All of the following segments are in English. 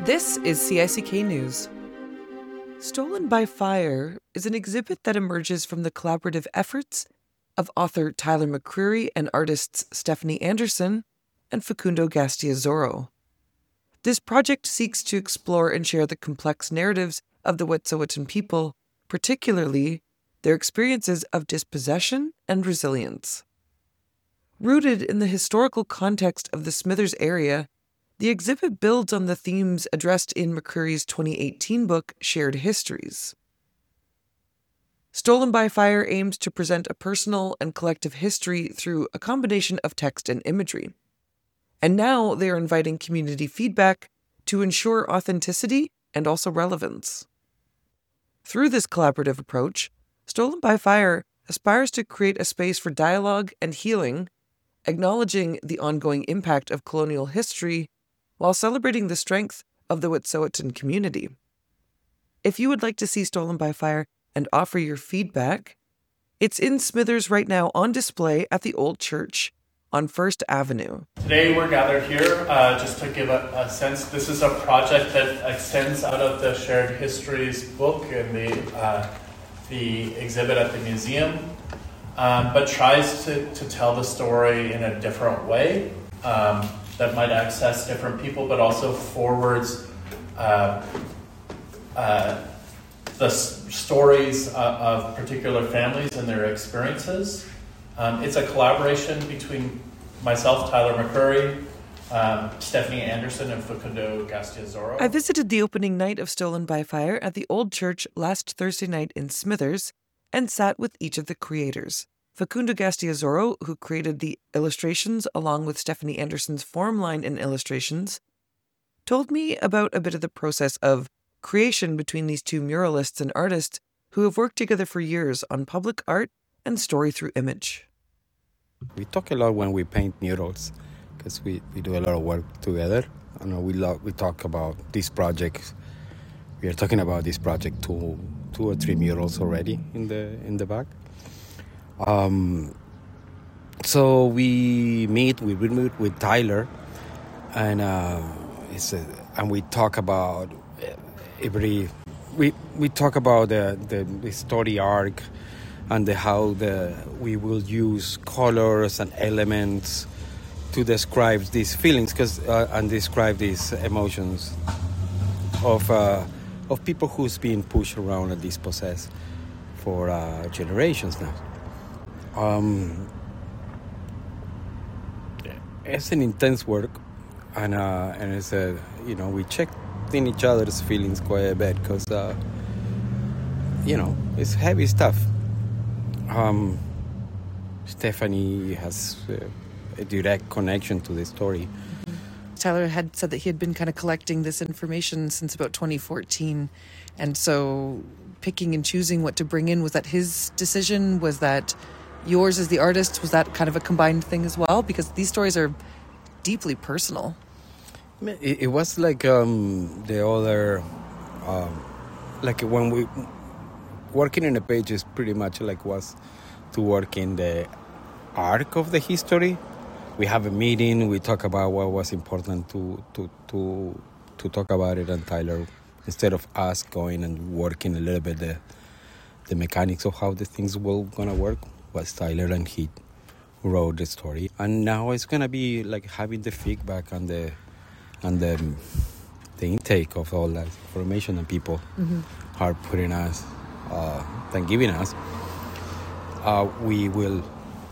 This is CICK News. Stolen by Fire is an exhibit that emerges from the collaborative efforts of author Tyler McCreary and artists Stephanie Anderson and Facundo Gastiazoro. This project seeks to explore and share the complex narratives of the Wet'suwet'en people, particularly their experiences of dispossession and resilience. Rooted in the historical context of the Smithers area, the exhibit builds on the themes addressed in McCreary's 2018 book, Shared Histories. Stolen by Fire aims to present a personal and collective history through a combination of text and imagery. And now they are inviting community feedback to ensure authenticity and also relevance. Through this collaborative approach, Stolen by Fire aspires to create a space for dialogue and healing, acknowledging the ongoing impact of colonial history while celebrating the strength of the Wet'suwet'en community. If you would like to see Stolen by Fire and offer your feedback, it's in Smithers right now on display at the Old Church on First Avenue. Today we're gathered here just to give a sense. This is a project that extends out of the Shared Histories book and the exhibit at the museum, but tries to tell the story in a different way that might access different people, but also forwards the stories of particular families and their experiences. It's a collaboration between myself, Tyler McCreary, Stephanie Anderson, and Facundo Gastiazoro. I visited the opening night of Stolen by Fire at the Old Church last Thursday night in Smithers and sat with each of the creators. Facundo Gastiazoro, who created the illustrations along with Stephanie Anderson's form line and illustrations, told me about a bit of the process of creation between these two muralists and artists who have worked together for years on public art and story through image. We talk a lot when we paint murals because we do a lot of work together. I know we talk about this project. We are talking about this project two or three murals already in the back. So we meet with Tyler, and we talk about we talk about the story arc and how we will use colors and elements to describe these feelings and describe these emotions of people who's been pushed around and dispossessed for generations now. It's an intense work, and it's we check in each other's feelings quite a bit because it's heavy stuff. Stephanie has a direct connection to the story. Tyler had said that he had been kind of collecting this information since about 2014, and so picking and choosing what to bring in, was that his decision? Was that yours as the artist? Was that kind of a combined thing as well? Because these stories are deeply personal. It was like the other, like when we working in a page is pretty much like was to work in the arc of the history. We have a meeting, we talk about what was important to talk about it, and Tyler, instead of us going and working a little bit the mechanics of how the things were gonna work, was Tyler, and he wrote the story. And now it's gonna be like having the feedback and the intake of all that information that people are putting us and giving us. We will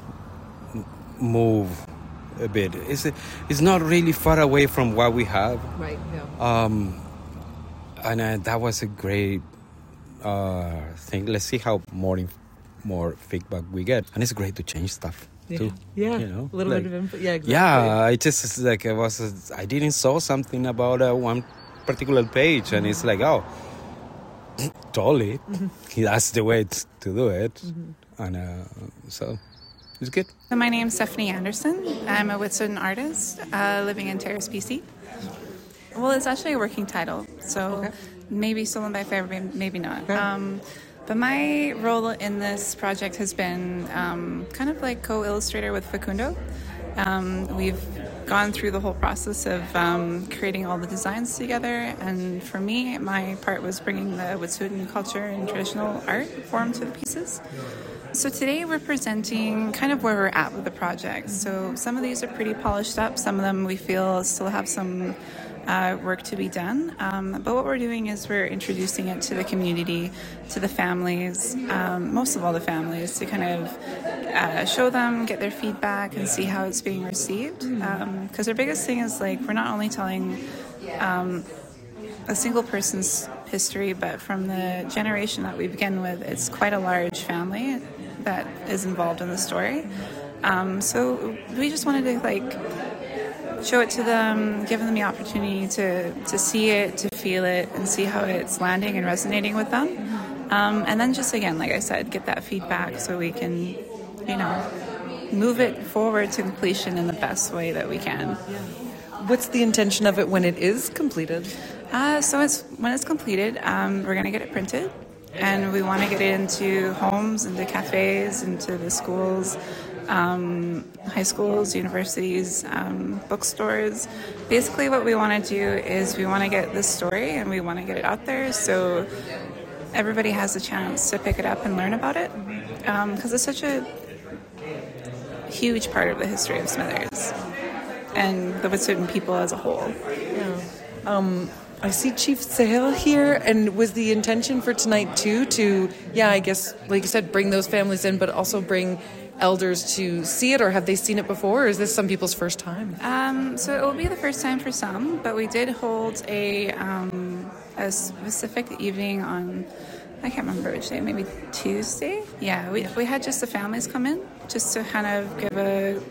move a bit. It's not really far away from what we have. Right. Yeah. And that was a great thing. Let's see how more feedback we get. And it's great to change stuff too. Yeah. A little bit of input. Yeah. Exactly. Yeah. It just like I didn't saw something about one particular page, and it's like, oh, totally. That's the way to do it, and so. It's good. So my name's Stephanie Anderson. I'm a Wet'suwet'en artist living in Terrace, BC. Well, it's actually a working title, so maybe Stolen by Fire, maybe not. But my role in this project has been kind of like co-illustrator with Facundo. We've gone through the whole process of creating all the designs together, and for me, my part was bringing the Wet'suwet'en culture and traditional art form to the pieces. So today we're presenting kind of where we're at with the project. So some of these are pretty polished up, some of them we feel still have some work to be done. But what we're doing is we're introducing it to the community, to the families, most of all the families, to kind of show them, get their feedback, and see how it's being received. Because our biggest thing is, like, we're not only telling a single person's history, but from the generation that we begin with, it's quite a large family that is involved in the story. So we just wanted to, show it to them, give them the opportunity to see it, to feel it, and see how it's landing and resonating with them. And then just, again, like I said, get that feedback so we can, move it forward to completion in the best way that we can. What's the intention of it when it is completed? So when it's completed, we're going to get it printed, and we want to get it into homes, into cafes, into the schools, high schools, universities, bookstores. Basically what we want to do is we want to get this story and we want to get it out there so everybody has a chance to pick it up and learn about it, because it's such a huge part of the history of Smithers and the Wet'suwet'en people as a whole. Yeah. I see Chief Sahil here, and was the intention for tonight too to, I guess, like you said, bring those families in, but also bring elders to see it, or have they seen it before, or is this some people's first time? So it will be the first time for some, but we did hold a specific evening on, I can't remember which day, maybe Tuesday? Yeah, we had just the families come in, just to kind of give a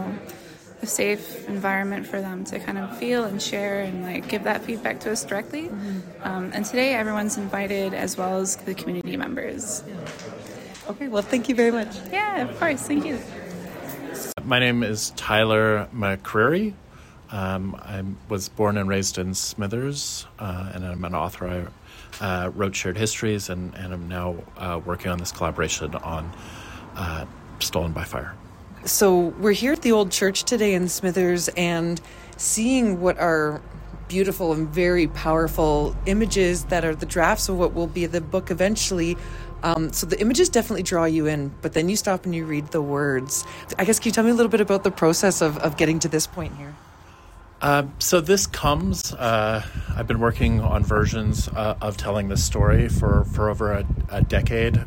safe environment for them to kind of feel and share and give that feedback to us directly. And today everyone's invited, as well as the community members. Okay, well, thank you very much. Yeah, of course. Thank you. My name is Tyler McCreary. I was born and raised in Smithers, and I'm an author. I wrote Shared Histories, and I'm now working on this collaboration on Stolen by Fire. So we're here at the old church today in Smithers and seeing what are beautiful and very powerful images that are the drafts of what will be the book eventually. So the images definitely draw you in, but then you stop and you read the words. I guess, can you tell me a little bit about the process of getting to this point here? So this comes, I've been working on versions of telling this story for over a decade.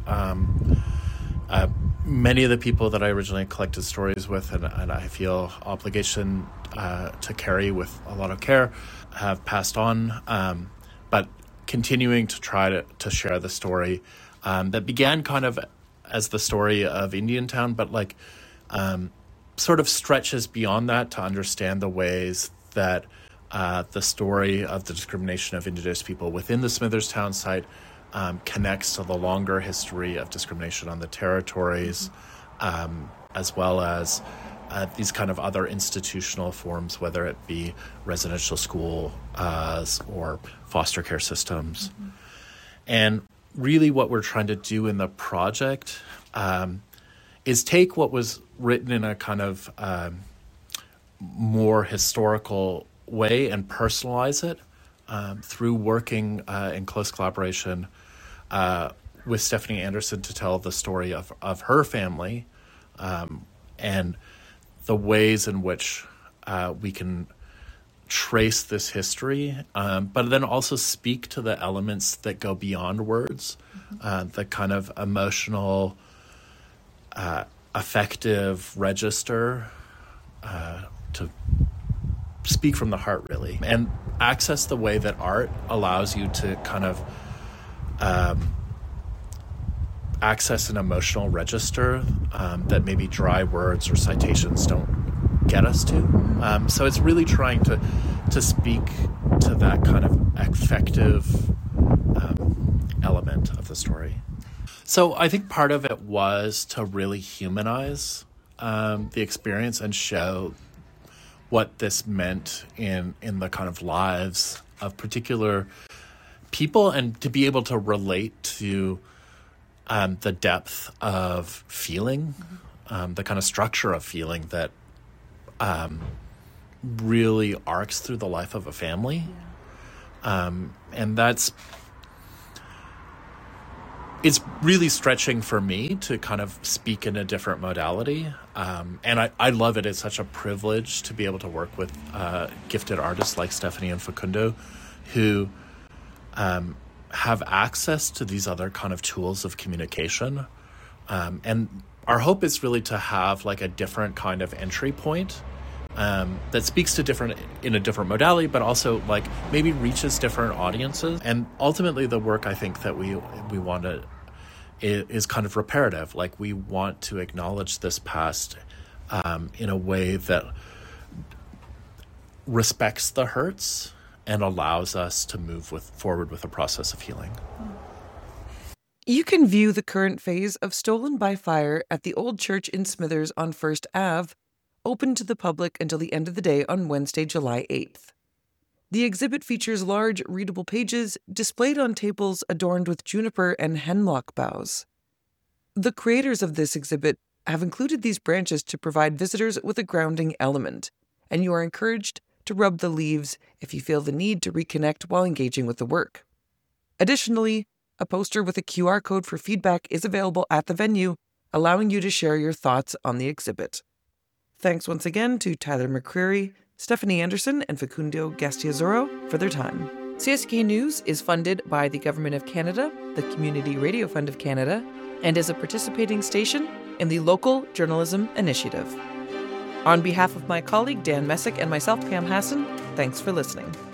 Many of the people that I originally collected stories with, and I feel obligation to carry with a lot of care, have passed on, but continuing to try to share the story that began kind of as the story of Indiantown, but sort of stretches beyond that to understand the ways that the story of the discrimination of Indigenous people within the Smithers town site connects to the longer history of discrimination on the territories, as well as these kind of other institutional forms, whether it be residential school or foster care systems. Mm-hmm. And really what we're trying to do in the project is take what was written in a kind of more historical way and personalize it through working in close collaboration with Stephanie Anderson to tell the story of her family and the ways in which we can trace this history, but then also speak to the elements that go beyond words, the kind of emotional, affective register to speak from the heart, really, and access the way that art allows you to kind of access an emotional register that maybe dry words or citations don't get us to. So it's really trying to speak to that kind of affective element of the story. So I think part of it was to really humanize the experience and show what this meant in the kind of lives of particular people, and to be able to relate to the depth of feeling, the kind of structure of feeling that really arcs through the life of a family. And it's really stretching for me to kind of speak in a different modality. And I love it. It's such a privilege to be able to work with gifted artists like Stephanie and Facundo, who have access to these other kind of tools of communication. And our hope is really to have like a different kind of entry point that speaks to in a different modality, but also like maybe reaches different audiences. And ultimately the work I think that we want to is kind of reparative. Like we want to acknowledge this past in a way that respects the hurts and allows us to move forward with a process of healing. You can view the current phase of Stolen by Fire at the Old Church in Smithers on First Ave, open to the public until the end of the day on Wednesday, July 8th. The exhibit features large, readable pages displayed on tables adorned with juniper and hemlock boughs. The creators of this exhibit have included these branches to provide visitors with a grounding element, and you are encouraged to rub the leaves if you feel the need to reconnect while engaging with the work. Additionally, a poster with a QR code for feedback is available at the venue, allowing you to share your thoughts on the exhibit. Thanks once again to Tyler McCreary, Stephanie Anderson, and Facundo Gastiazoro for their time. CSK News is funded by the Government of Canada, the Community Radio Fund of Canada, and is a participating station in the Local Journalism Initiative. On behalf of my colleague Dan Messick and myself, Pam Hassan, thanks for listening.